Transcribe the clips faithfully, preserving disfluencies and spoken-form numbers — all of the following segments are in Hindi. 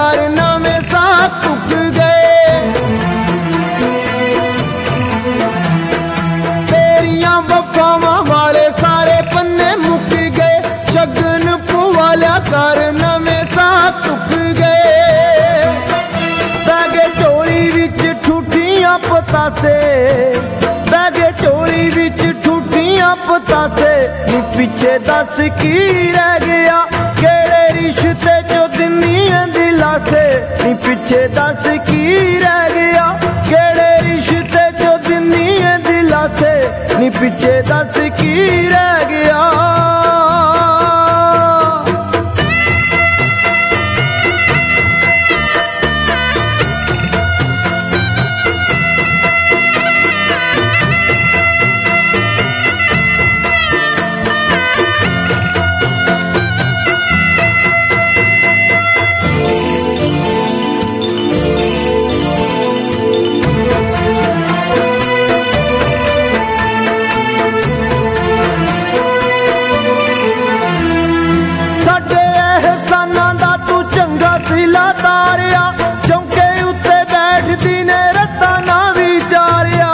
कारनामे साथ टुक गए। तेरियां वफावां वाले सारे पन्ने मुक गए, शगन पुवालिया कारनामे साथ टुक गए। बैगे चोली विच ठूठियां पतासे, बैगे चोली विच ठूठियां पतासे, नी पिछे दस की रह गया, केड़े रिश्ते चो दिनिया दिलासे, नी पिछे दस की रह गया, केड़े रिश्ते चो दिनिया दिलासे, नी पिछे दस की रह गया। सिला तारिया चौके उत्ते बैठदी ने रत्ता ना विचारिया,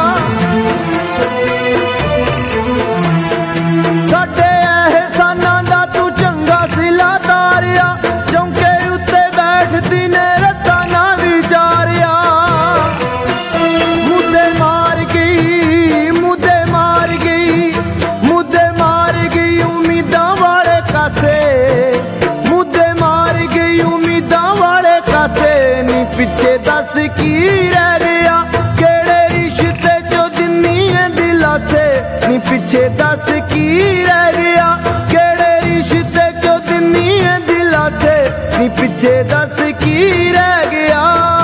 साडे एहसानां दा तू चंगा सिला तारिया, चौके उत्ते बैठदी ने रत्ता ना विचारिया। मुद्दे मार गई, मुद्दे मार गई, मुद्दे मार गई उम्मीदां वाले कासे, मुद्दे मार गई उम्मीदां वाले कासे, नी पिछे दस की रह गया, केड़े रिश्ते चो दिनिया दिलासे, नी पिछे दस की रह गया, केड़े रिश्ते चो दिनिया दिलासे, नी पिछे दस की रह गया।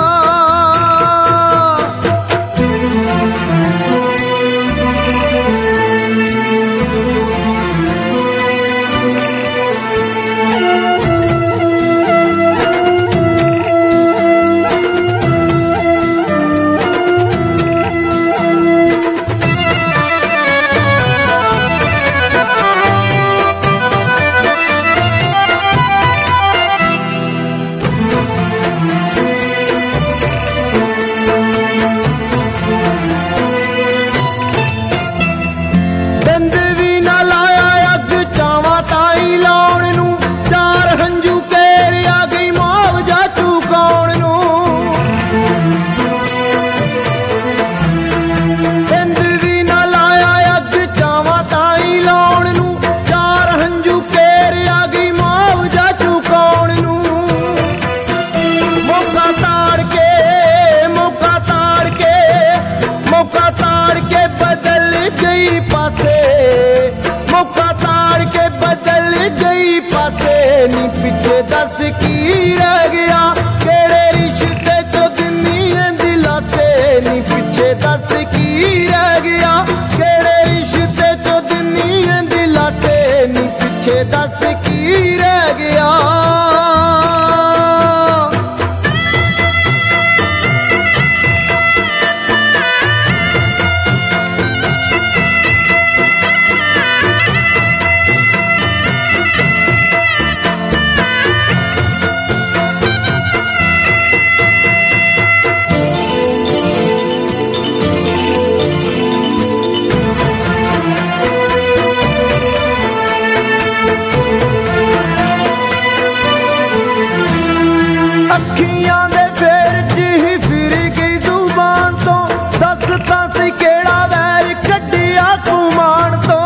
मौका ताड़ के बदल गई पासे, नी पिछे दस की रह गया, केड़े रिश्ते चो दिनिया दिलासे, नी पिछे दस की रह गया, केड़े रिश्ते चो दिनिया दिलासे, नी पिछे दस की रह गया। अखियां दे फेर च ही फिर गई जुबान तो, दस दस केड़ा वैर कड्डिया कुमान तो।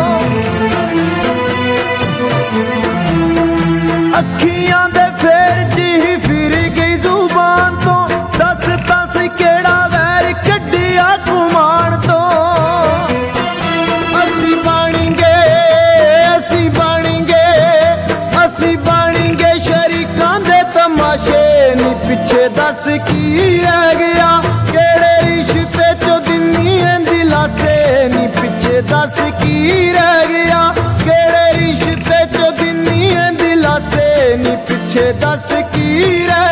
अखियां दे फेर च ही फिर गई जुबान तो, दस दस केड़ा वैर कड्डिया कुमान तो। असी बनेंगे, असी बनेंगे, असी बनेंगे शरीकां दे तमाशे, नी पिछे दस की रह गया, केड़े रिश्ते चो दिनिया दिलासे, नी पिछे दस की रह गया, केड़े रिश्ते चो दिनिया दिलासे, नी पिछे दस की रह